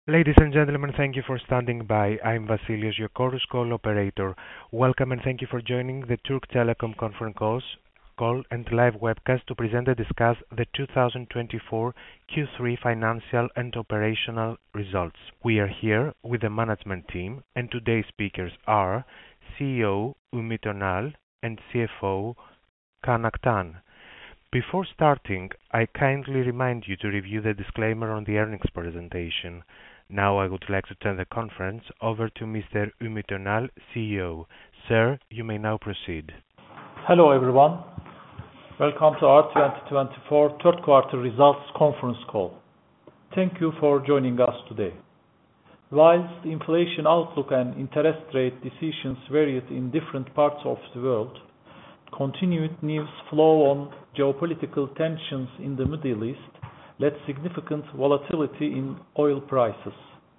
Ladies and gentlemen, thank you for standing by. I'm Vasilios, your Chorus Call operator. Welcome and thank you for joining the Türk Telekom conference call and live webcast to present and discuss the 2024 Q3 financial and operational results. We are here with the management team, and today's speakers are CEO Ümit Önal and CFO Kaan Aktan. Before starting, I kindly remind you to review the disclaimer on the earnings presentation. Now I would like to turn the conference over to Mr. Ümit Önal, CEO. Sir, you may now proceed. Hello everyone. Welcome to our 2024 third quarter results conference call. Thank you for joining us today. Whilst the inflation outlook and interest rate decisions varied in different parts of the world, continued news flow on geopolitical tensions in the Middle East led significant volatility in oil prices.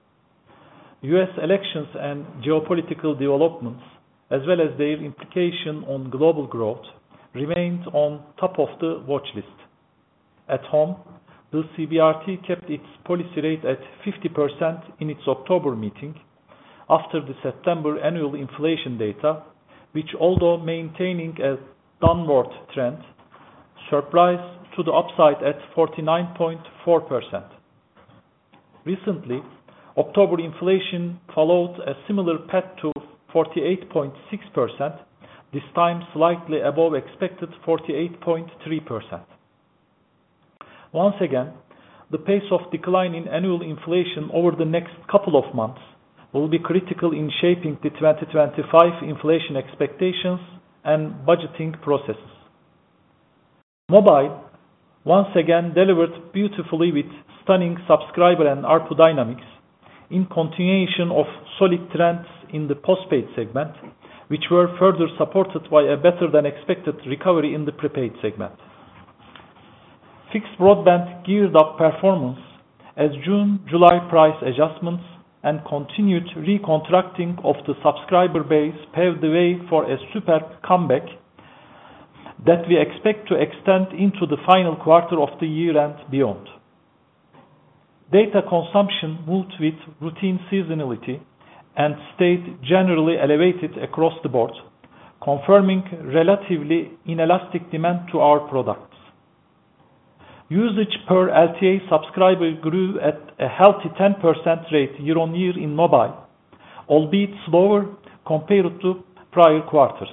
US elections and geopolitical developments, as well as their implication on global growth, remained on top of the watch list. At home, the CBRT kept its policy rate at 50% in its October meeting after the September annual inflation data, which, although maintaining a downward trend, surprised to the upside at 49.4%. Recently, October inflation followed a similar path to 48.6%, this time slightly above expected 48.3%. Once again, the pace of decline in annual inflation over the next couple of months will be critical in shaping the 2025 inflation expectations and budgeting processes. Mobile once again delivered beautifully with stunning subscriber and ARPU dynamics in continuation of solid trends in the postpaid segment, which were further supported by a better than expected recovery in the prepaid segment. Fixed broadband geared up performance as June-July price adjustments and continued recontracting of the subscriber base paved the way for a superb comeback that we expect to extend into the final quarter of the year and beyond. Data consumption moved with routine seasonality and stayed generally elevated across the board, confirming relatively inelastic demand to our products. Usage per LTA subscriber grew at a healthy 10% rate year-on-year in mobile, albeit slower compared to prior quarters.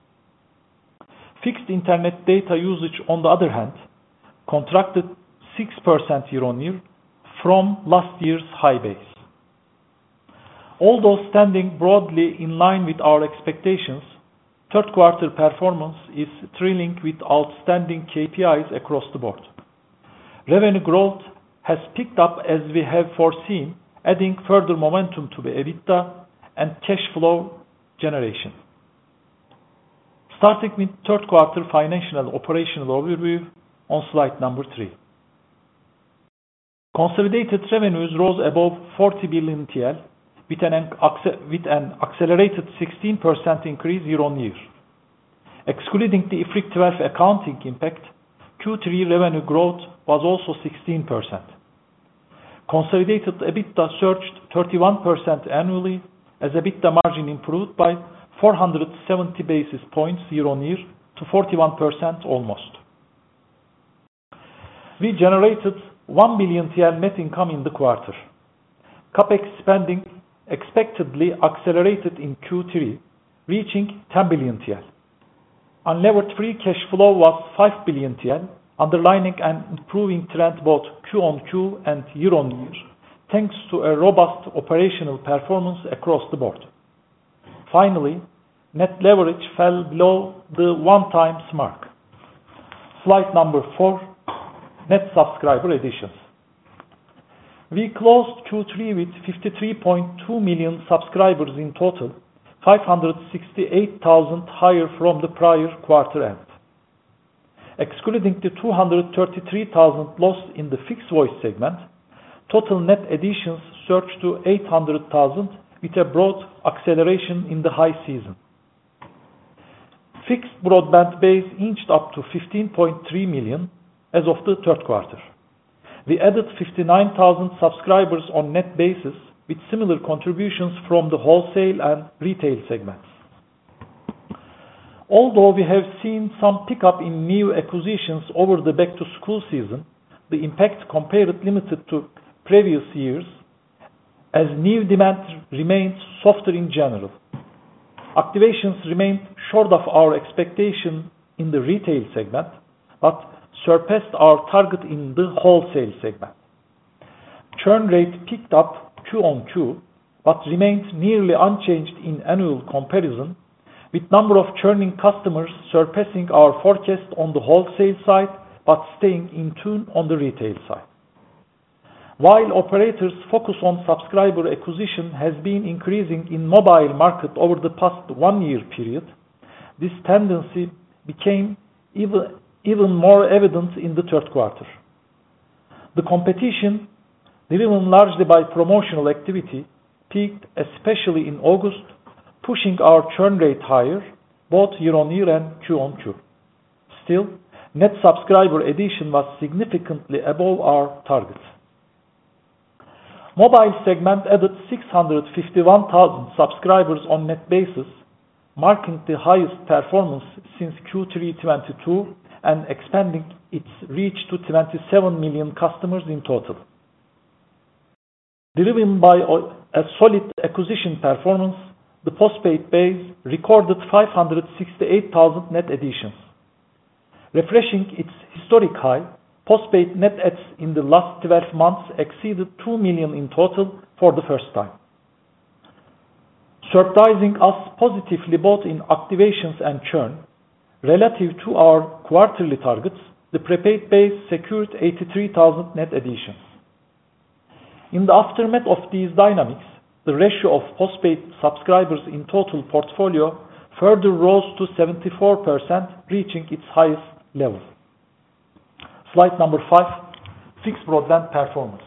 Fixed internet data usage, on the other hand, contracted 6% year-on-year from last year's high base. Although standing broadly in line with our expectations, third quarter performance is thrilling with outstanding KPIs across the board. Revenue growth has picked up as we have foreseen, adding further momentum to the EBITDA and cash flow generation. Starting with third quarter financial and operational overview on slide number 3. Consolidated revenues rose above 40 billion TL with an accelerated 16% increase year-on-year. Excluding the IFRIC 12 accounting impact, Q3 revenue growth was also 16%. Consolidated EBITDA surged 31% annually as EBITDA margin improved by 470 basis points year-on-year to 41% almost. We generated 1 billion TL net income in the quarter. CapEx spending expectedly accelerated in Q3, reaching 10 billion TL. Unlevered free cash flow was 5 billion TL, underlining an improving trend both Q-on-Q and year-on-year, thanks to a robust operational performance across the board. Finally, net leverage fell below the 1x mark. Slide number 4, net subscriber additions. We closed Q3 with 53.2 million subscribers in total, 568,000 higher from the prior quarter end. Excluding the 233,000 lost in the fixed voice segment, total net additions surged to 800,000 with a broad acceleration in the high season. Fixed broadband base inched up to 15.3 million as of the third quarter. We added 59,000 subscribers on net basis with similar contributions from the wholesale and retail segments. Although we have seen some pickup in new acquisitions over the back-to-school season, the impact compared limited to previous years as new demand remains softer in general. Activations remained short of our expectation in the retail segment, but surpassed our target in the wholesale segment. Churn rate picked up Q-on-Q, but remained nearly unchanged in annual comparison, with number of churning customers surpassing our forecast on the wholesale side, but staying in tune on the retail side. While operators' focus on subscriber acquisition has been increasing in mobile market over the past 1 year period, this tendency became even more evident in the third quarter. The competition, driven largely by promotional activity, peaked especially in August, pushing our churn rate higher, both year-on-year and Q-on-Q. Still, net subscriber addition was significantly above our target. Mobile segment added 651,000 subscribers on net basis, marking the highest performance since Q3 22 and expanding its reach to 27 million customers in total. Driven by a solid acquisition performance, the postpaid base recorded 568,000 net additions. Refreshing its historic high, postpaid net adds in the last 12 months exceeded 2 million in total for the first time. Surprising us positively both in activations and churn, relative to our quarterly targets, the prepaid base secured 83,000 net additions. In the aftermath of these dynamics, the ratio of postpaid subscribers in total portfolio further rose to 74%, reaching its highest level. Slide number 5, fixed broadband performance.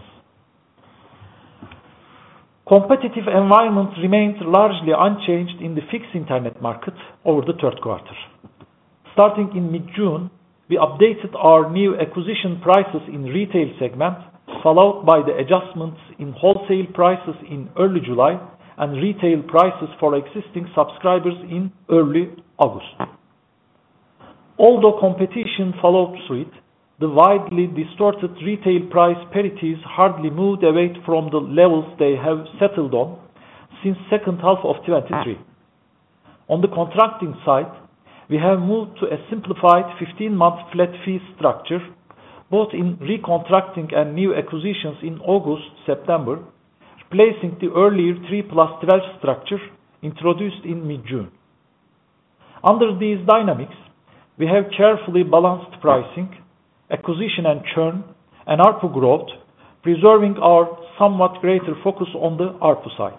Competitive environment remained largely unchanged in the fixed internet market over the third quarter. Starting in mid-June, we updated our new acquisition prices in retail segment, followed by the adjustments in wholesale prices in early July and retail prices for existing subscribers in early August. Although competition followed suit, the widely distorted retail price parities hardly moved away from the levels they have settled on since second half of 23. On the contracting side, we have moved to a simplified 15-month flat fee structure, both in recontracting and new acquisitions in August, September, replacing the earlier 3+12 structure introduced in mid-June. Under these dynamics, we have carefully balanced pricing, acquisition and churn, and ARPU growth, preserving our somewhat greater focus on the ARPU side.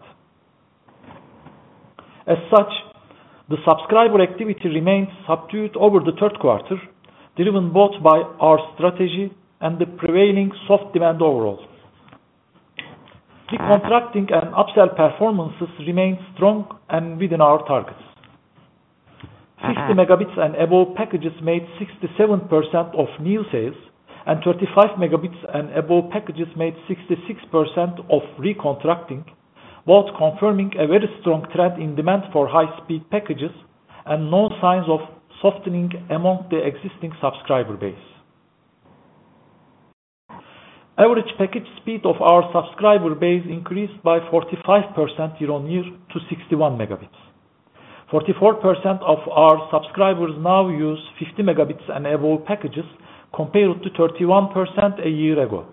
As such, the subscriber activity remained subdued over the third quarter, driven both by our strategy and the prevailing soft demand overall. The contracting and upsell performances remained strong and within our targets. 50 megabits and above packages made 67% of new sales, and 35 megabits and above packages made 66% of recontracting, both confirming a very strong trend in demand for high-speed packages and no signs of softening among the existing subscriber base. Average package speed of our subscriber base increased by 45% year-on-year to 61 megabits. 44% of our subscribers now use 50 megabits and above packages compared to 31% a year ago.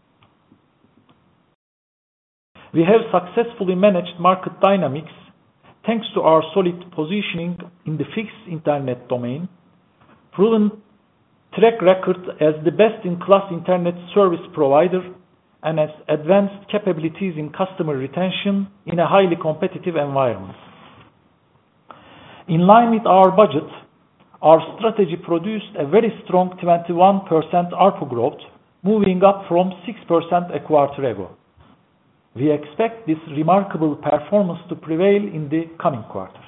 We have successfully managed market dynamics thanks to our solid positioning in the fixed internet domain, proven track record as the best-in-class internet service provider, and as advanced capabilities in customer retention in a highly competitive environment. In line with our budget, our strategy produced a very strong 21% ARPU growth, moving up from 6% a quarter ago. We expect this remarkable performance to prevail in the coming quarters.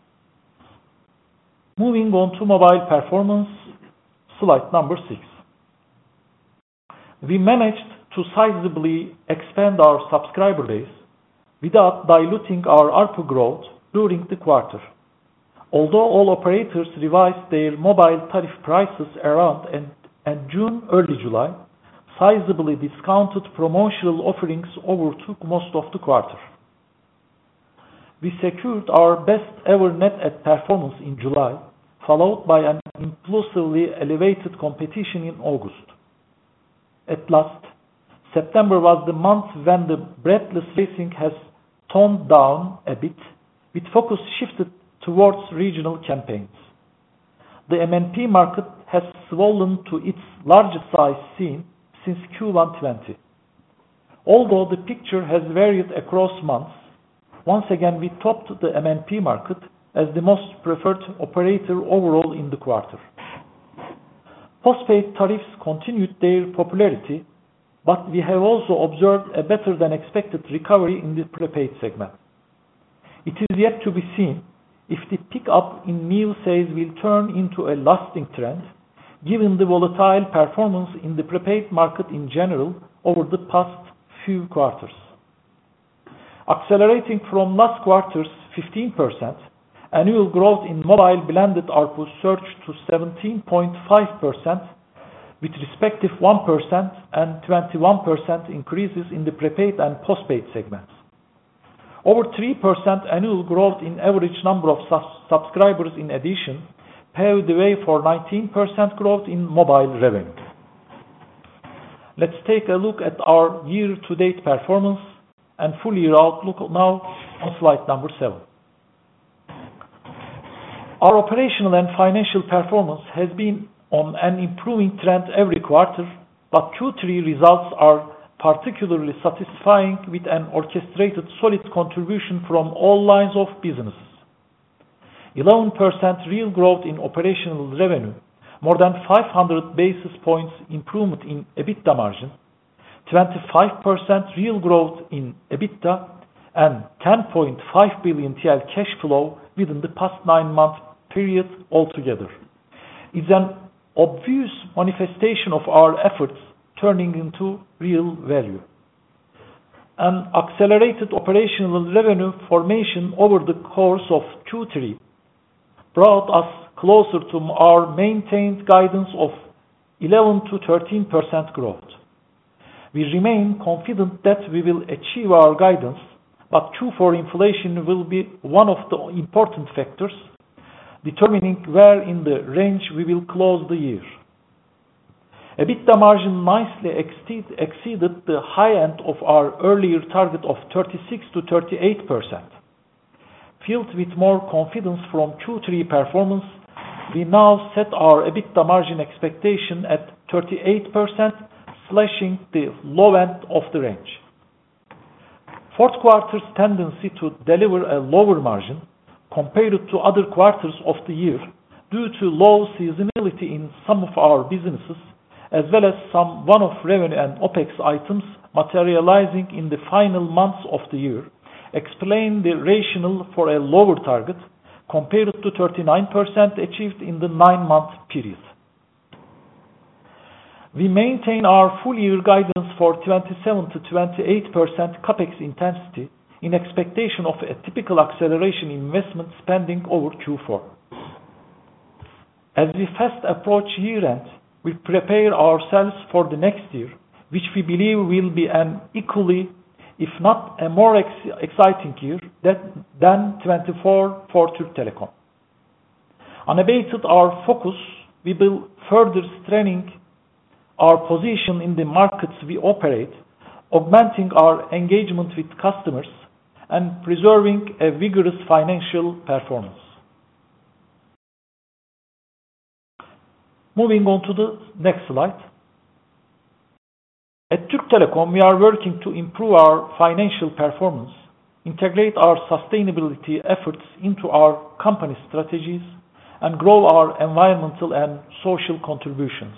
Moving on to mobile performance, slide number 6. we managed to sizably expand our subscriber base without diluting our ARPU growth during the quarter. Although all operators revised their mobile tariff prices around end June, early July, sizably discounted promotional offerings overtook most of the quarter. We secured our best ever net add performance in July, followed by an impulsively elevated competition in August. At last, September was the month when the breathless racing has toned down a bit, with focus shifted towards regional campaigns. The MNP market has swollen to its largest size seen since Q1 20. Although the picture has varied across months, once again we topped the MNP market as the most preferred operator overall in the quarter. Postpaid tariffs continued their popularity, but we have also observed a better than expected recovery in the prepaid segment. It is yet to be seen if the pick-up in new sales will turn into a lasting trend, given the volatile performance in the prepaid market in general over the past few quarters. Accelerating from last quarter's 15%, annual growth in mobile blended ARPU surged to 17.5%, with respective 1% and 21% increases in the prepaid and postpaid segments. Over 3% annual growth in average number of subscribers in addition paved the way for 19% growth in mobile revenue. Let's take a look at our year-to-date performance and full-year outlook now on slide number 7. Our operational and financial performance has been on an improving trend every quarter, but Q3 results are particularly satisfying with an orchestrated solid contribution from all lines of businesses. 11% real growth in operational revenue, more than 500 basis points improvement in EBITDA margin, 25% real growth in EBITDA, and 10.5 billion TL cash flow within the past 9-month period altogether is an obvious manifestation of our efforts turning into real value. An accelerated operational revenue formation over the course of Q3 brought us closer to our maintained guidance of 11 to 13% growth. We remain confident that we will achieve our guidance, but Q4 inflation will be one of the important factors determining where in the range we will close the year. EBITDA margin nicely exceeded the high end of our earlier target of 36 to 38%. Filled with more confidence from Q3 performance, we now set our EBITDA margin expectation at 38%, slashing the low end of the range. Fourth quarter's tendency to deliver a lower margin compared to other quarters of the year due to low seasonality in some of our businesses, as well as some one-off revenue and OPEX items materializing in the final months of the year, explain the rationale for a lower target compared to 39% achieved in the 9-month period. We maintain our full-year guidance for 27 to 28% CAPEX intensity in expectation of a typical acceleration in investment spending over Q4. As we fast approach year-end, we prepare ourselves for the next year, which we believe will be an equally, if not a more exciting year than 24 for Türk Telekom. Unabated our focus, we will further strengthen our position in the markets we operate, augmenting our engagement with customers and preserving a vigorous financial performance. Moving on to the next slide. At Türk Telekom, we are working to improve our financial performance, integrate our sustainability efforts into our company strategies, and grow our environmental and social contributions.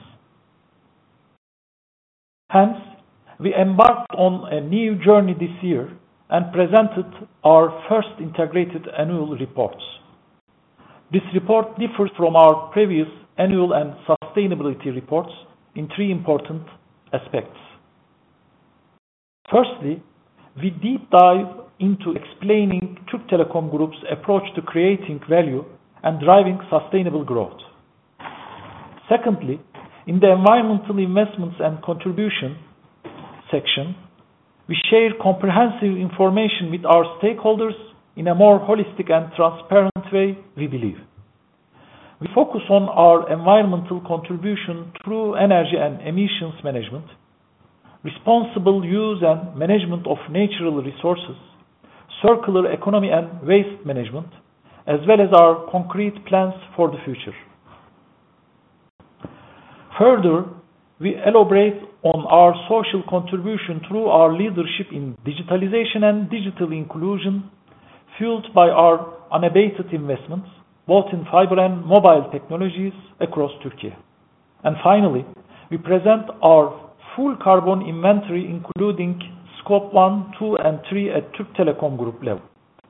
Hence, we embarked on a new journey this year and presented our first integrated annual reports. This report differs from our previous annual and sustainability reports in 3 important aspects. Firstly, we deep dive into explaining Türk Telekom Group's approach to creating value and driving sustainable growth. Secondly, in the environmental investments and contribution section, we share comprehensive information with our stakeholders in a more holistic and transparent way, we believe. We focus on our environmental contribution through energy and emissions management, responsible use and management of natural resources, circular economy and waste management, as well as our concrete plans for the future. Further, we elaborate on our social contribution through our leadership in digitalization and digital inclusion, fueled by our unabated investments, both in fiber and mobile technologies across Turkey. And finally, we present our full carbon inventory, including Scope 1, 2, and 3 at Türk Telekom Group level.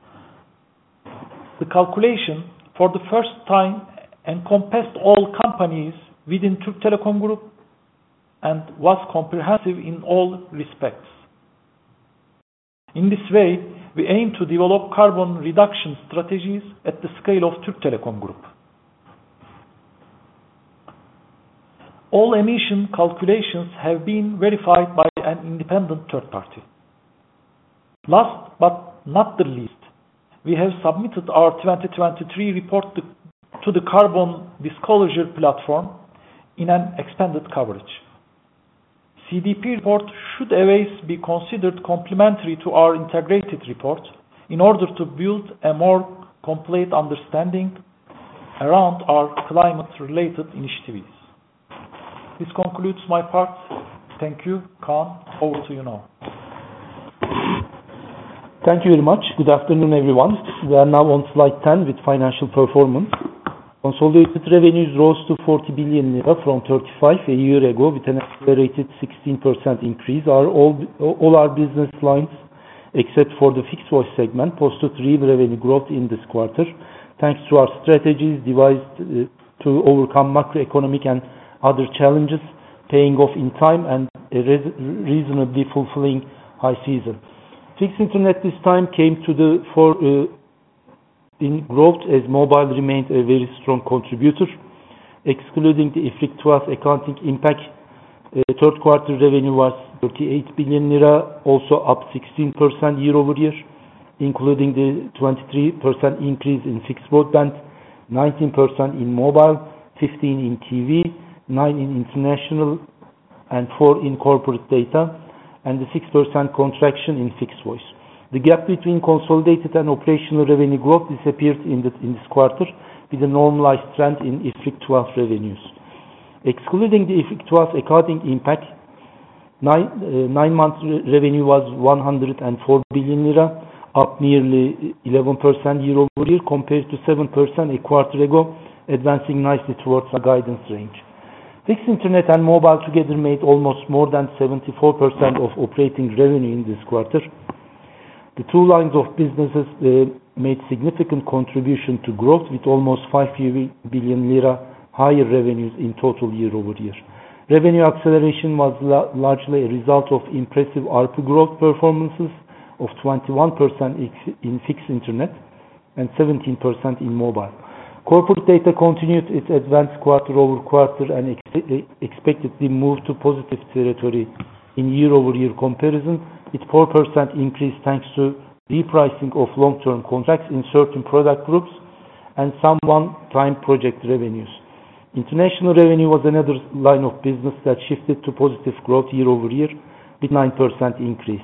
The calculation for the first time encompassed all companies within Türk Telekom Group and was comprehensive in all respects. In this way, we aim to develop carbon reduction strategies at the scale of Türk Telekom Group. All emission calculations have been verified by an independent third party. Last but not the least, we have submitted our 2023 report to the Carbon Disclosure Platform in an expanded coverage. CDP report should always be considered complementary to our integrated report in order to build a more complete understanding around our climate-related initiatives. This concludes my part. Thank you. Kaan, over to you now. Thank you very much. Good afternoon, everyone. We are now on slide 10 with financial performance. Consolidated revenues rose to 40 billion lira from 35 a year ago with an accelerated 16% increase. All our business lines, except for the fixed voice segment, posted real revenue growth in this quarter, thanks to our strategies devised to overcome macroeconomic and other challenges, paying off in time and a reasonably fulfilling high season. Fixed internet this time came to the fore in growth as mobile remained a very strong contributor. Excluding the IFRIC 12 accounting impact, third quarter revenue was 38 billion lira, also up 16% year-over-year, including the 23% increase in fixed broadband, 19% in mobile, 15% in TV, 9% in international, and 4% in corporate data, and the 6% contraction in fixed voice. The gap between consolidated and operational revenue growth disappeared in this quarter with a normalized trend in IFRIC 12 revenues. Excluding the IFRIC 12 accounting impact, 9-month revenue was 104 billion lira, up nearly 11% year-over-year compared to 7% a quarter ago, advancing nicely towards our guidance range. Fixed internet and mobile together made almost more than 74% of operating revenue in this quarter. The two lines of businesses made significant contribution to growth with almost 5 billion lira higher revenues in total year-over-year. Revenue acceleration was largely a result of impressive ARPU growth performances of 21% in fixed internet and 17% in mobile. Corporate data continued its advance quarter-over-quarter and expectedly moved to positive territory in year-over-year comparison, with 4% increase thanks to repricing of long-term contracts in certain product groups and some one-time project revenues. International revenue was another line of business that shifted to positive growth year-over-year with 9% increase.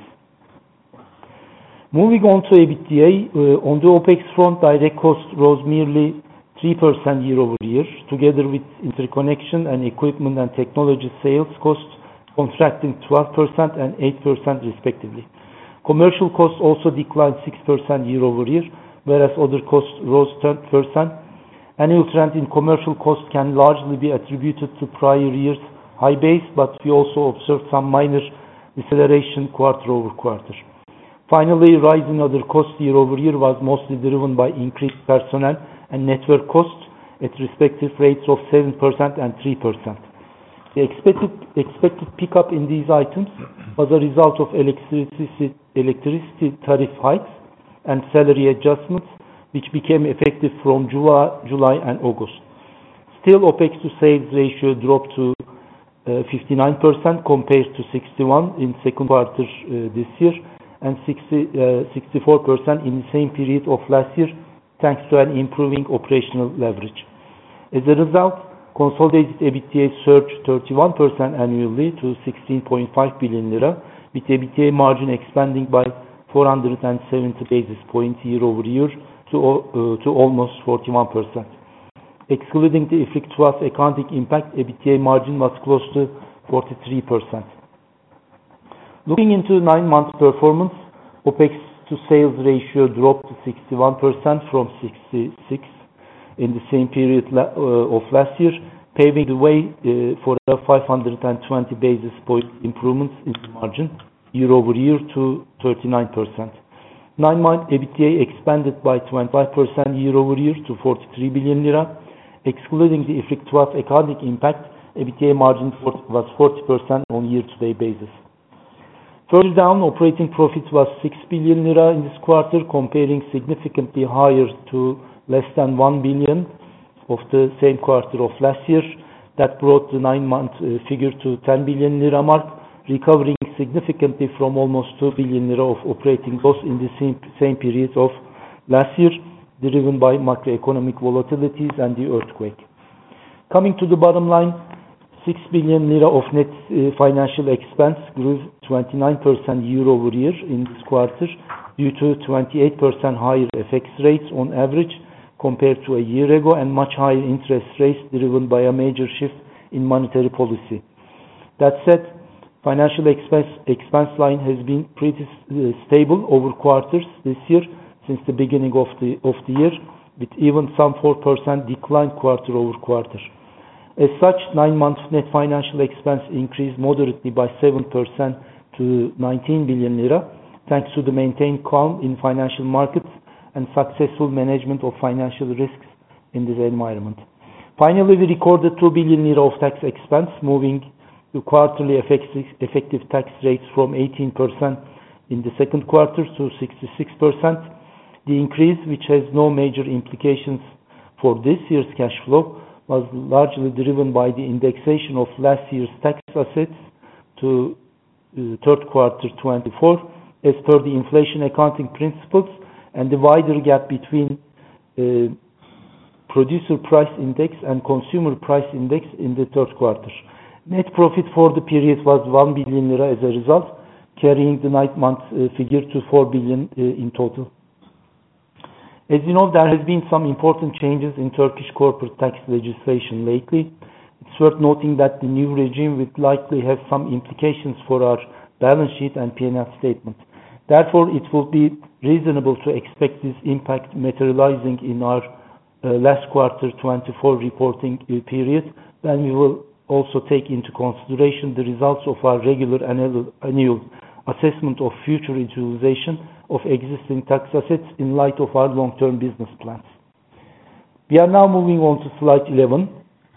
Moving on to EBITDA, on the OPEX front, direct costs rose merely 3% year-over-year, together with interconnection and equipment and technology sales costs contracting 12% and 8% respectively. Commercial costs also declined 6% year-over-year, whereas other costs rose 10%. Annual trend in commercial costs can largely be attributed to prior year's high base, but we also observed some minor deceleration quarter-over-quarter. Finally, rise in other costs year-over-year was mostly driven by increased personnel and network costs at respective rates of 7% and 3%. The expected pickup in these items was a result of electricity tariff hikes and salary adjustments, which became effective from July and August. Still, OPEX to sales ratio dropped to 59% compared to 61% in second quarter this year and 64% in the same period of last year, thanks to an improving operational leverage. As a result, consolidated EBITDA surged 31% annually to 16.5 billion lira, with EBITDA margin expanding by 470 basis points year-over-year to almost 41%. Excluding the IFRIC 12 accounting impact, EBITDA margin was close to 43%. Looking into 9-month performance, OPEX to sales ratio dropped to 61% from 66% in the same period of last year, paving the way for a 520 basis point improvement in the margin year-over-year to 39%. 9-month EBITDA expanded by 25% year-over-year to 43 billion lira. Excluding the IFRIC 12 accounting impact, EBITDA margin was 40% on year-to-date basis. Further down, operating profit was 6 billion lira in this quarter, comparing significantly higher to less than 1 billion of the same quarter of last year. That brought the 9-month figure to 10 billion lira mark, recovering significantly from almost 2 billion lira of operating loss in the same period of last year, driven by macroeconomic volatilities and the earthquake. Coming to the bottom line, 6 billion lira of net financial expense grew 29% year-over-year in this quarter due to 28% higher FX rates on average compared to a year ago and much higher interest rates driven by a major shift in monetary policy. That said, financial expense line has been pretty stable over quarters this year since the beginning of the year, with even some 4% decline quarter-over-quarter. As such, 9-month net financial expense increased moderately by 7% to 19 billion lira, thanks to the maintained calm in financial markets and successful management of financial risks in this environment. Finally, we recorded 2 billion lira of tax expense, moving the quarterly effective tax rates from 18% in the second quarter to 66%. The increase, which has no major implications for this year's cash flow, was largely driven by the indexation of last year's tax assets to third quarter 24 as per the inflation accounting principles and the wider gap between producer price index and consumer price index in the third quarter. Net profit for the period was 1 billion lira as a result, carrying the 9-month figure to 4 billion in total. As you know, there has been some important changes in Turkish corporate tax legislation lately. It's worth noting that the new regime will likely have some implications for our balance sheet and P&L statement. Therefore, it will be reasonable to expect this impact materializing in our last quarter 24 reporting period, when we will also take into consideration the results of our regular annual assessment of future utilization of existing tax assets in light of our long-term business plans. We are now moving on to slide 11.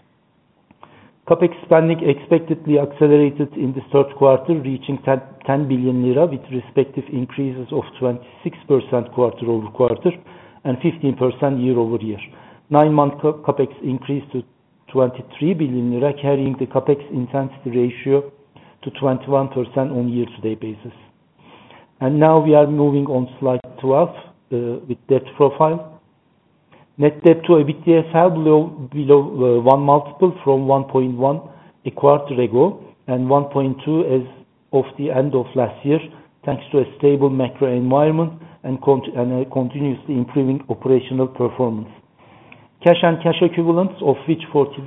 CapEx spending expectedly accelerated in the third quarter, reaching 10 billion lira with respective increases of 26% quarter-over-quarter and 15% year-over-year. 9-month CapEx increased to 23 billion lira, carrying the CapEx intensity ratio to 21% on year-to-date basis. And now we are moving on slide 12 with debt profile. Net debt to EBITDA fell below 1 multiple from 1.1 a quarter ago and 1.2 as of the end of last year, thanks to a stable macro environment and a continuously improving operational performance. Cash and cash equivalents, of which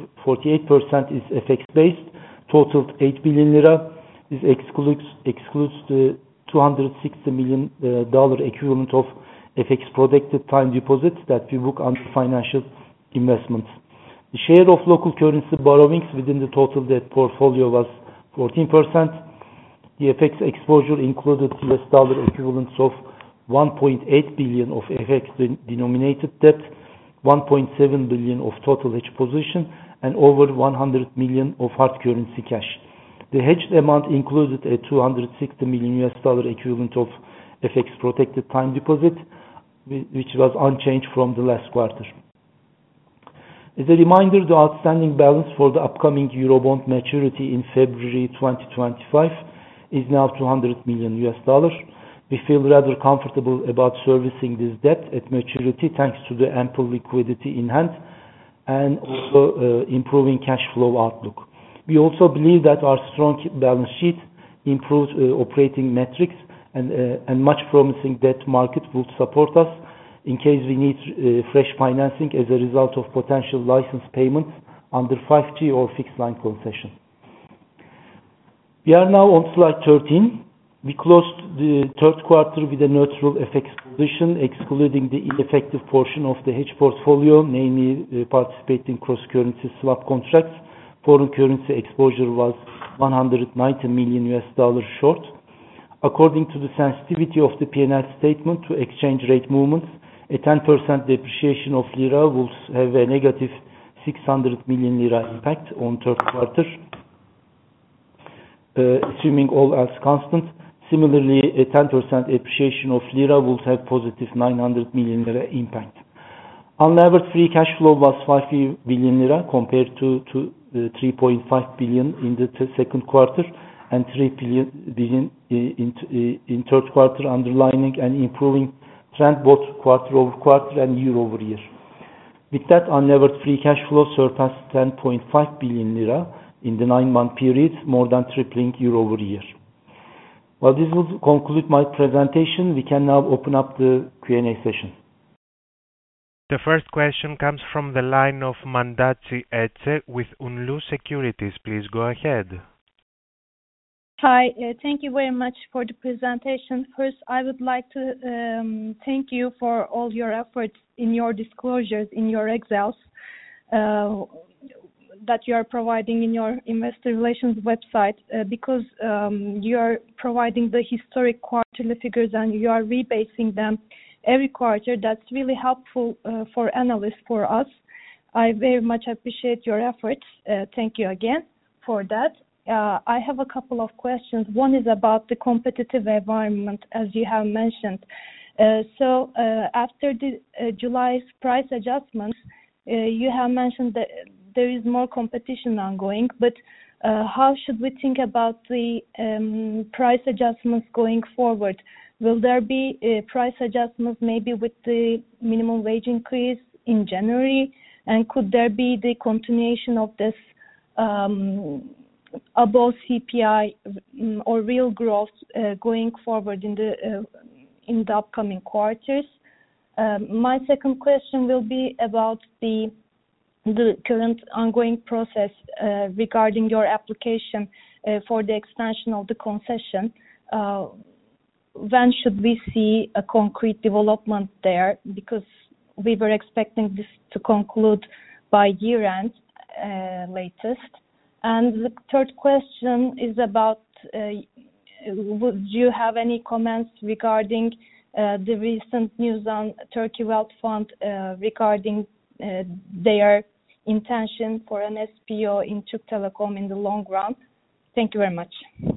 48% is FX-based, totaled 8 billion lira. This excludes the $260 million equivalent of FX-protected time deposits that we book under financial investments. The share of local currency borrowings within the total debt portfolio was 14%. The FX exposure included US dollar equivalents of 1.8 billion of FX-denominated debt, 1.7 billion of total hedge position, and over 100 million of hard currency cash. The hedged amount included a $260 million equivalent of FX protected time deposit, which was unchanged from the last quarter. As a reminder, the outstanding balance for the upcoming Eurobond maturity in February 2025 is now $200 million. We feel rather comfortable about servicing this debt at maturity thanks to the ample liquidity in hand and also improving cash flow outlook. We also believe that our strong balance sheet, improved operating metrics, and much promising debt market will support us in case we need fresh financing as a result of potential license payments under 5G or fixed line concession. We are now on slide 13. We closed the third quarter with a neutral FX position, excluding the ineffective portion of the hedge portfolio, namely participating cross-currency swap contracts. Foreign currency exposure was $190 million short. According to the sensitivity of the P&L statement to exchange rate movements, a 10% depreciation of lira will have a negative 600 million lira impact on third quarter, assuming all else constant. Similarly, a 10% appreciation of lira will have positive 900 million lira impact. Unlevered free cash flow was 5 billion lira compared to 3.5 billion in the second quarter and 3 billion in third quarter, underlining and improving trend both quarter-over-quarter and year-over-year. With that, unlevered free cash flow surpassed 10.5 billion lira in the 9-month period, more than tripling year-over-year. Well, this will conclude my presentation. We can now open up the Q&A session. The first question comes from the line of Mandaci Ece with Unlu Securities. Please go ahead. Hi, thank you very much for the presentation. First, I would like to thank you for all your efforts in your disclosures, in your Excels that you are providing in your investor relations website, because you are providing the historic quarterly figures and you are rebasing them every quarter. That's really helpful for analysts, for us. I very much appreciate your efforts. Thank you again for that. I have a couple of questions. One is about the competitive environment, as you have mentioned. After the July's price adjustments, you have mentioned that there is more competition ongoing, but how should we think about the price adjustments going forward? Will there be price adjustments maybe with the minimum wage increase in January? And could there be the continuation of this above CPI or real growth going forward in the upcoming quarters? My second question will be about the current ongoing process regarding your application for the extension of the concession. When should we see a concrete development there? Because we were expecting this to conclude by year-end latest. And the third question is about, would you have any comments regarding the recent news on Turkey Wealth Fund regarding their intention for an SPO in Türk Telekom in the long run? Thank you very much.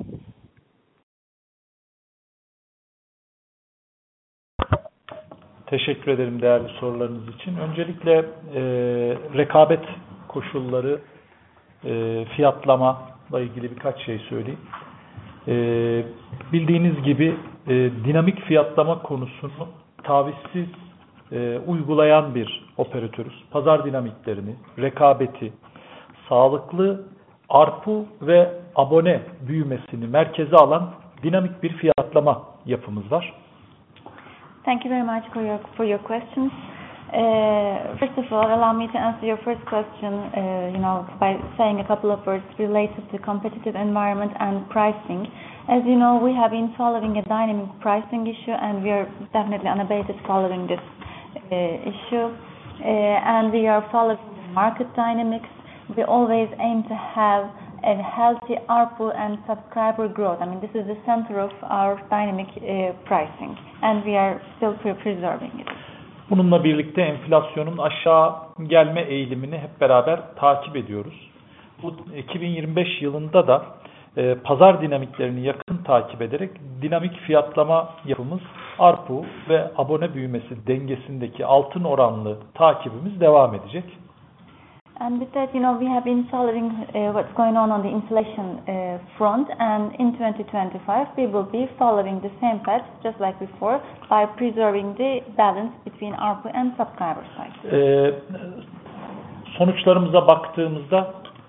Teşekkür ederim değerli sorularınız için. Öncelikle rekabet koşulları, fiyatlamayla ilgili birkaç şey söyleyeyim. Bildiğiniz gibi dinamik fiyatlama konusunu tavizsiz uygulayan bir operatörüz. Pazar dinamiklerini, rekabeti, sağlıklı ARPU ve abone büyümesini merkeze alan dinamik bir fiyatlama yapımız var. Thank you very much for your questions. First of all, allow me to answer your first question, by saying a couple of words related to competitive environment and pricing. As you know, we have been following a dynamic pricing issue, and we are definitely unabated following this issue. And we are following the market dynamics. We always aim to have a healthy ARPU and subscriber growth. I mean, this is the center of our dynamic pricing, and we are still preserving it. Bununla birlikte enflasyonun aşağı gelme eğilimini hep beraber takip ediyoruz. Bu 2025 yılında da pazar dinamiklerini yakın takip ederek dinamik fiyatlama yapımız ARPU ve abone büyümesi dengesindeki altın oranlı takibimiz devam edecek. And with that, we have been following what's going on the inflation front, and in 2025 we will be following the same path just like before by preserving the balance between ARPU and subscriber side. Sonuçlarımıza baktığımızda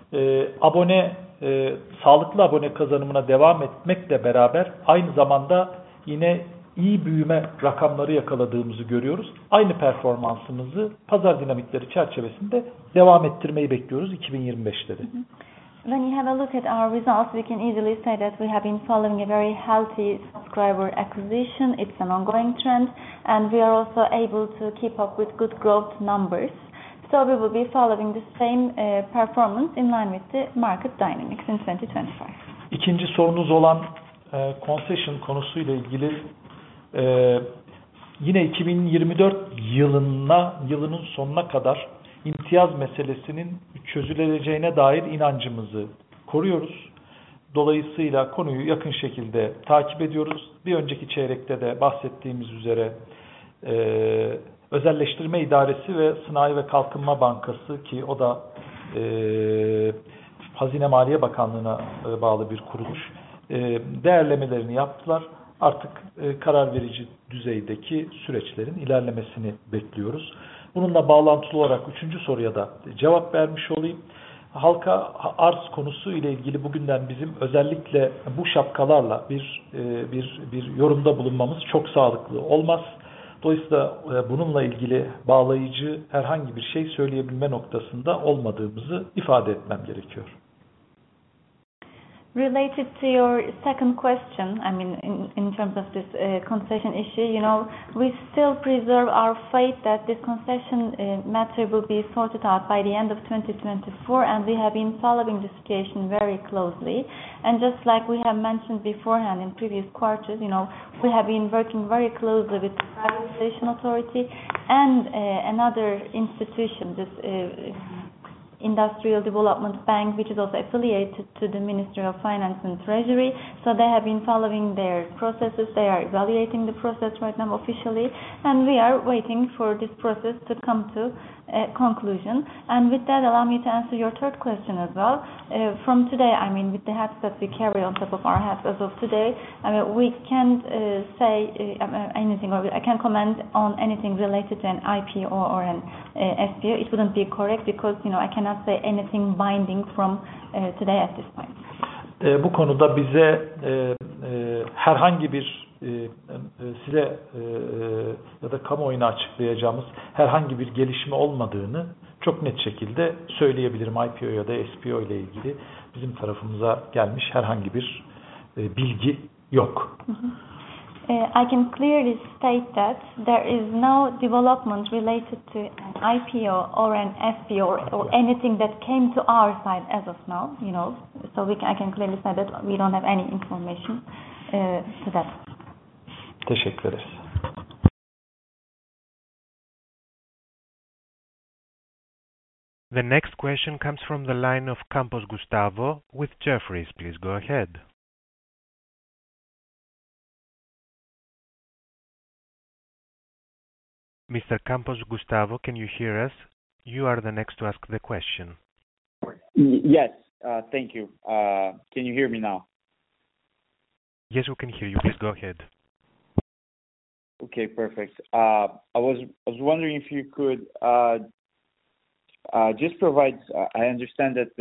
sağlıklı abone kazanımına devam etmekle beraber aynı zamanda yine iyi büyüme rakamları yakaladığımızı görüyoruz. Aynı performansımızı pazar dinamikleri çerçevesinde devam ettirmeyi bekliyoruz 2025'te de. When you have a look at our results, we can easily say that we have been following a very healthy subscriber acquisition. It's an ongoing trend, and we are also able to keep up with good growth numbers. So we will be following the same performance in line with the market dynamics in 2025. İkinci sorunuz olan concession konusuyla ilgili yine 2024 yılının sonuna kadar imtiyaz meselesinin çözüleceğine dair inancımızı koruyoruz. Dolayısıyla konuyu yakın şekilde takip ediyoruz. Bir önceki çeyrekte de bahsettiğimiz üzere Özelleştirme İdaresi ve Sanayi ve Kalkınma Bankası, ki o da Hazine Maliye Bakanlığı'na bağlı bir kuruluş, değerlemelerini yaptılar. Artık karar verici düzeydeki süreçlerin ilerlemesini bekliyoruz. Bununla bağlantılı olarak üçüncü soruya da cevap vermiş olayım. Halka arz konusu ile ilgili bugünden bizim özellikle bu şapkalarla bir yorumda bulunmamız çok sağlıklı olmaz. Dolayısıyla bununla ilgili bağlayıcı herhangi bir şey söyleyebilme noktasında olmadığımızı ifade etmem gerekiyor. Related to your second question, in terms of this concession issue, we still preserve our faith that this concession matter will be sorted out by the end of 2024, and we have been following the situation very closely. And just like we have mentioned beforehand in previous quarters, we have been working very closely with the Privatization Authority and another institution, this Industrial Development Bank, which is also affiliated to the Ministry of Finance and Treasury. So they have been following their processes. They are evaluating the process right now officially, and we are waiting for this process to come to a conclusion. And with that, allow me to answer your third question as well. From today, with the hats that we carry on top of our hats as of today, we can't say anything, or I can't comment on anything related to an IPO or an SPO. It wouldn't be correct because I cannot say anything binding from today at this point. Bu konuda bize herhangi bir size ya da kamuoyuna açıklayacağımız herhangi bir gelişme olmadığını çok net şekilde söyleyebilirim. IPO ya da SPO ile ilgili bizim tarafımıza gelmiş herhangi bir bilgi yok. I can clearly state that there is no development related to an IPO or an SPO or anything that came to our side as of now, so I can clearly say that we don't have any information to that. Teşekkür ederiz. The next question comes from the line of Campos Gustavo with Jefferies. Please go ahead. Mr. Campos Gustavo, can you hear us? You are the next to ask the question. Yes, thank you. Can you hear me now? Yes, we can hear you. Please go ahead. Okay, perfect. I was wondering if you could just provide. I understand that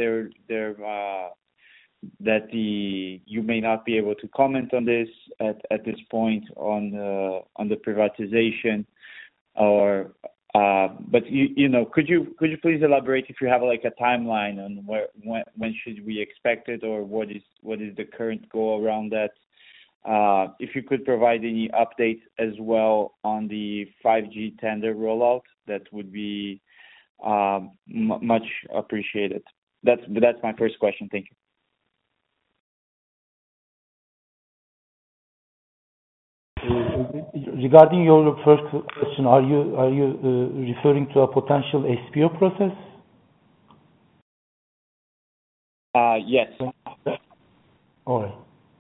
you may not be able to comment on this at this point on the privatization, but could you please elaborate if you have like a timeline on when should we expect it, or what is the current goal around that? If you could provide any updates as well on the 5G tender rollout, that would be much appreciated. That's my first question. Thank you. Regarding your first question, are you referring to a potential SPO process? Yes. All right.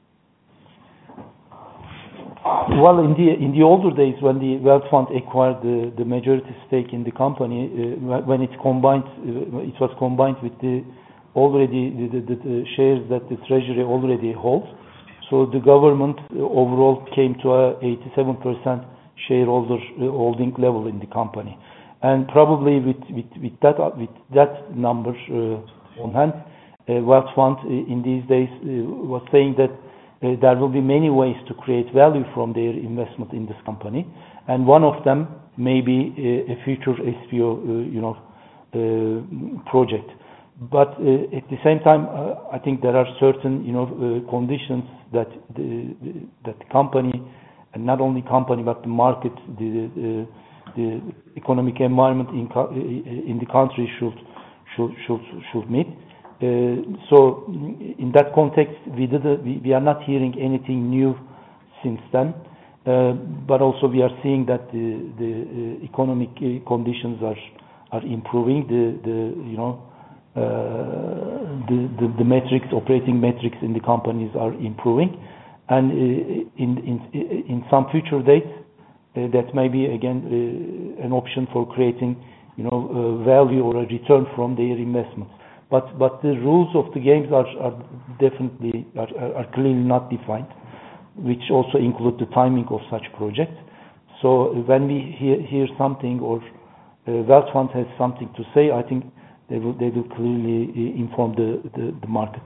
Well, in the older days, when the Wealth Fund acquired the majority stake in the company, when it was combined with the shares that the treasury already holds. So the government overall came to a 87% shareholder holding level in the company, and probably with that number on hand, Wealth Fund in these days was saying that there will be many ways to create value from their investment in this company, and one of them may be a future SPO, project. But at the same time, I think there are certain, conditions that the company, and not only company but the market, the economic environment in the country should meet. So in that context, we are not hearing anything new since then, but also we are seeing that the economic conditions are improving. The metrics, operating metrics in the companies are improving, and in some future dates, that may be again an option for creating, value or a return from their investments. But the rules of the games are definitely clearly not defined, which also include the timing of such projects. So when we hear something or Wealth Fund has something to say, I think they will clearly inform the market.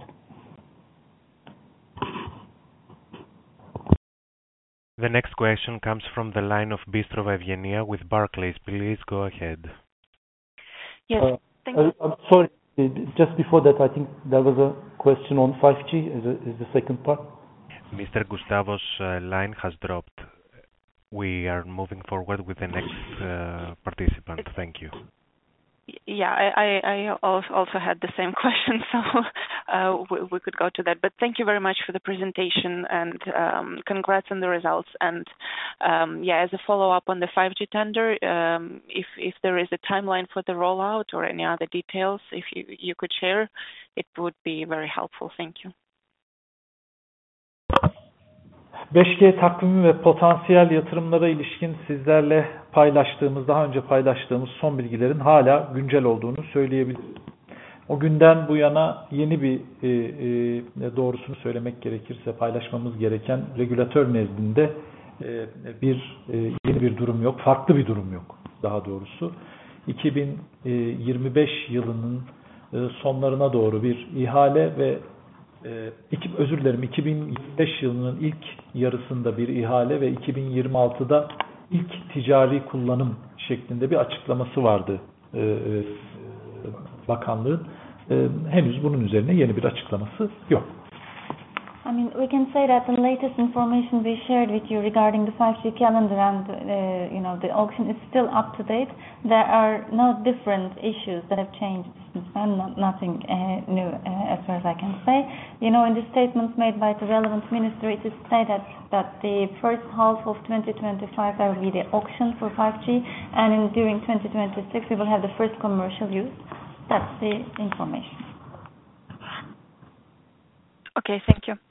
The next question comes from the line of Bystrova Evgenia with Barclays. Please go ahead. Yes, thank you. I'm sorry. Just before that, I think there was a question on 5G is the second part. Mr. Gustavos' line has dropped. We are moving forward with the next participant. Thank you. Yeah, I also had the same question, so we could go to that. But thank you very much for the presentation, and congrats on the results. And as a follow-up on the 5G tender, if there is a timeline for the rollout or any other details, if you could share, it would be very helpful. Thank you. 5G takvimi ve potansiyel yatırımlara ilişkin sizlerle daha önce paylaştığımız son bilgilerin hala güncel olduğunu söyleyebilirim. O günden bu yana yeni bir doğrusunu söylemek gerekirse paylaşmamız gereken regülatör nezdinde yeni bir durum yok, farklı bir durum yok daha doğrusu. 2025 yılının sonlarına doğru bir ihale ve 2025 yılının ilk yarısında bir ihale ve 2026'da ilk ticari kullanım şeklinde bir açıklaması vardı bakanlığın. Henüz bunun üzerine yeni bir açıklaması yok. I mean, we can say that the latest information we shared with you regarding the 5G calendar and the auction is still up to date. There are no different issues that have changed since then. Nothing new, as far as I can say. In the statements made by the relevant ministry, it is stated that the first half of 2025 there will be the auction for 5G, and during 2026 we will have the first commercial use. That's the information. Okay, thank you.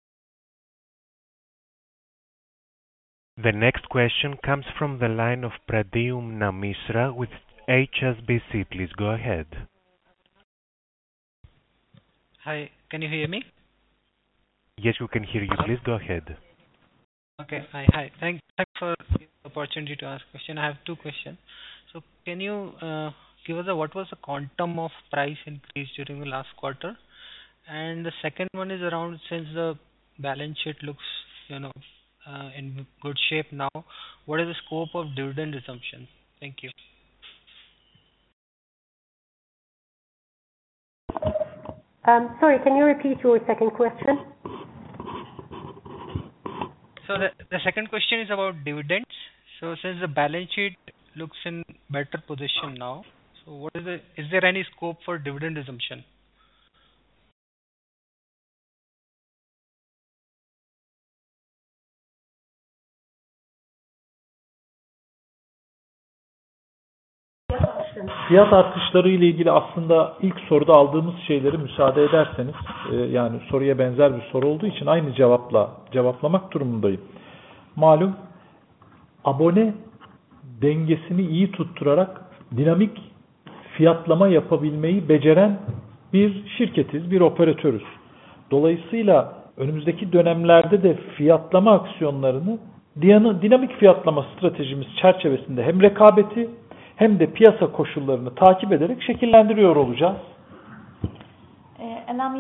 The next question comes from the line of Pradyumna Mishra with HSBC. Please go ahead. Hi, can you hear me? Yes, we can hear you. Please go ahead. Okay, hi. Thanks for the opportunity to ask question. I have two questions. So can you give us what was the quantum of price increase during the last quarter? And the second one is around, since the balance sheet looks, in good shape now, what is the scope of dividend resumption? Thank you. Sorry, can you repeat your second question? So the second question is about dividends. So since the balance sheet looks in better position now, so is there any scope for dividend resumption? question. Fiyat artışları ile ilgili aslında ilk soruda aldığımız şeyleri müsaade ederseniz, yani soruya benzer bir soru olduğu için aynı cevaplamak durumundayım. Malum abone dengesini iyi tutturarak dinamik fiyatlama yapabilmeyi beceren bir şirketiz, bir operatörüz. Dolayısıyla önümüzdeki dönemlerde de fiyatlama aksiyonlarını dinamik fiyatlama stratejimiz çerçevesinde hem rekabeti hem de piyasa koşullarını takip ederek şekillendiriyor olacağız. Allow me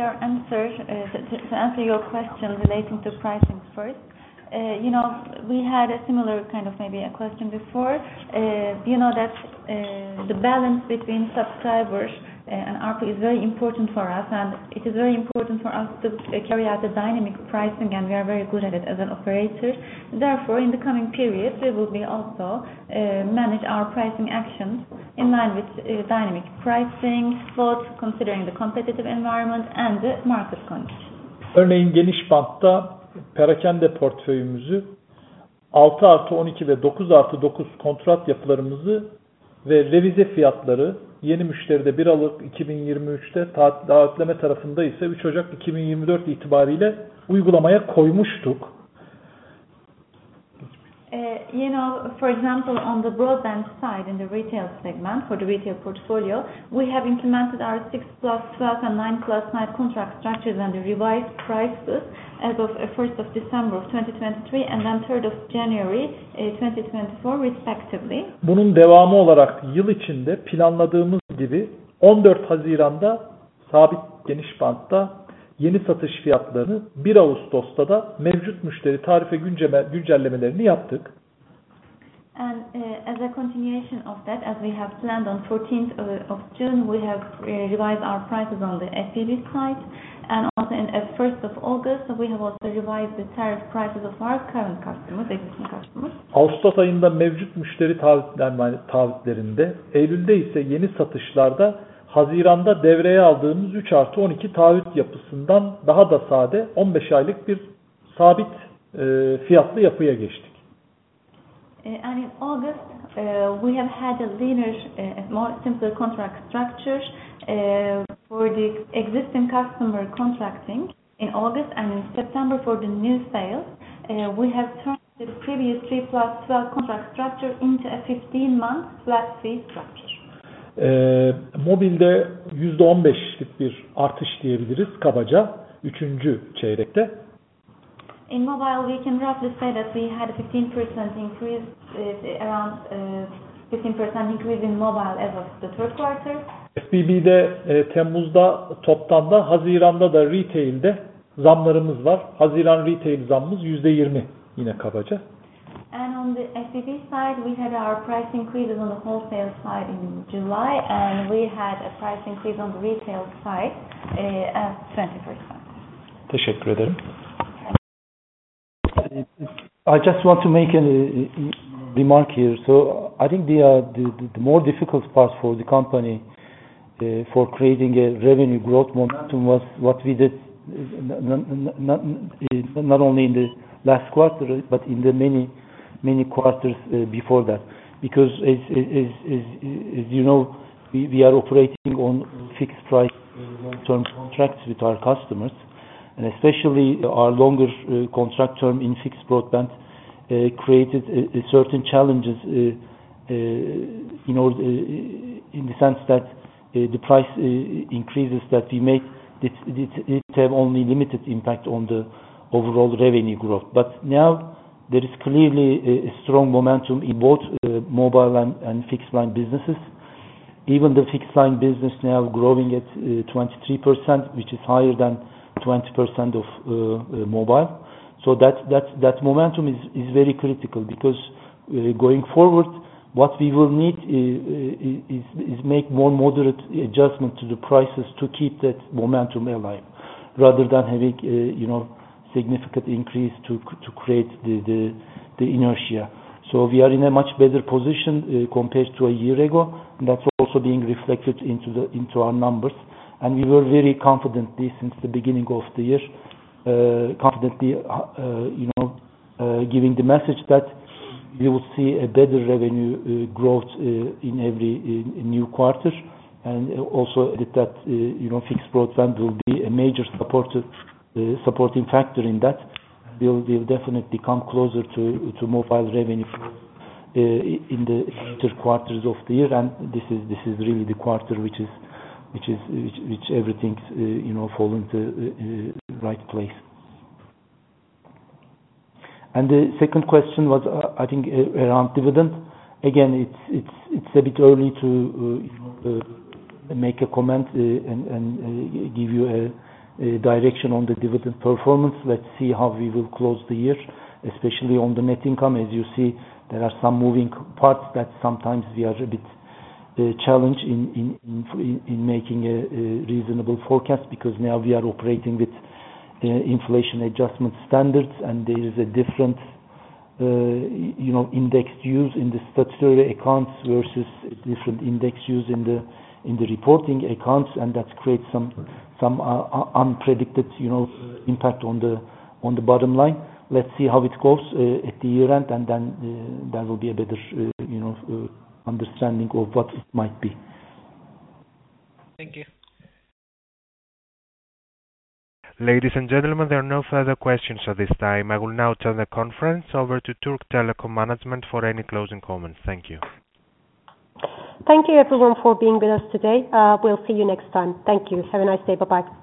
to answer your question relating to pricing first. We had a similar kind of maybe a question before. You know that the balance between subscribers and ARPU is very important for us, and it is very important for us to carry out the dynamic pricing, and we are very good at it as an operator. Therefore, in the coming periods, we will be also manage our pricing actions in line with dynamic pricing, both considering the competitive environment and the market conditions. Örneğin geniş bantta perakende portföyümüzü 6+12 ve 9+9 kontrat yapılarımızı ve revize fiyatları yeni müşteride 1 Aralık 2023'te taahhütleme tarafında ise 3 Ocak 2024 itibariyle uygulamaya koymuştuk. For example, on the broadband side in the retail segment, for the retail portfolio, we have implemented our 6+12 and 9+9 contract structures and the revised prices as of 1st of December of 2023 and then 3rd of January 2024 respectively. Bunun devamı olarak yıl içinde planladığımız gibi 14 Haziran'da sabit geniş bantta yeni satış fiyatlarını 1 Ağustos'ta da mevcut müşteri tarife güncellemelerini yaptık. And as a continuation of that, as we have planned on 14th of June, we have revised our prices on the FBB side, and also at 1st of August, we have also revised the tariff prices of our current customers, existing customers. Ağustos ayında mevcut müşteri taahhütlerinde, Eylül'de ise yeni satışlarda Haziran'da devreye aldığımız 3+12 taahhüt yapısından daha da sade 15 aylık bir sabit fiyatlı yapıya geçtik. And in August, we have had a leaner, more simpler contract structure for the existing customer contracting in August, and in September for the new sales, we have turned the previous 3+12 contract structure into a 15-month flat fee structure. Mobilde %15'lik bir artış diyebiliriz kabaca 3. çeyrekte. In mobile, we can roughly say that we had a 15% increase, around 15% increase in mobile as of the third quarter. FBB'de Temmuz'da toptan da, Haziran'da da retail'de zamlarımız var. Haziran retail zammımız %20 yine kabaca. And on the FBB side, we had our price increases on the wholesale side in July, and we had a price increase on the retail side at 20%. Teşekkür ederim. I just want to make a remark here. So I think the more difficult part for the company for creating a revenue growth momentum was what we did not only in the last quarter but in the many quarters before that. Because as you know, we are operating on fixed price long-term contracts with our customers. And especially our longer contract term in fixed broadband created certain challenges in the sense that the price increases that we made it have only limited impact on the overall revenue growth. But now there is clearly a strong momentum in both mobile and fixed line businesses. Even the fixed line business now growing at 23%, which is higher than 20% of mobile. So that momentum is very critical because going forward, what we will need is make more moderate adjustment to the prices to keep that momentum alive, rather than having significant increase to create the inertia. So we are in a much better position compared to a year ago, and that's also being reflected into our numbers. And we were very confidently since the beginning of the year, giving the message that we will see a better revenue growth in every new quarter. And also that fixed broadband will be a major supporting factor in that. We'll definitely come closer to mobile revenue in the later quarters of the year, and this is really the quarter which everything fall into right place. And the second question was I think around dividend. Again, it's a bit early to make a comment and give you a direction on the dividend performance. Let's see how we will close the year, especially on the net income. As you see, there are some moving parts that sometimes we are a bit challenged in making a reasonable forecast, because now we are operating with inflation adjustment standards, and there is a different index used in the statutory accounts versus different index used in the reporting accounts, and that creates some unpredicted impact on the bottom line. Let's see how it goes at the year end, and then there will be a better understanding of what it might be. Thank you. Ladies and gentlemen, there are no further questions at this time. I will now turn the conference over to Türk Telekom management for any closing comments. Thank you. Thank you everyone for being with us today. We'll see you next time. Thank you. Have a nice day. Bye-bye.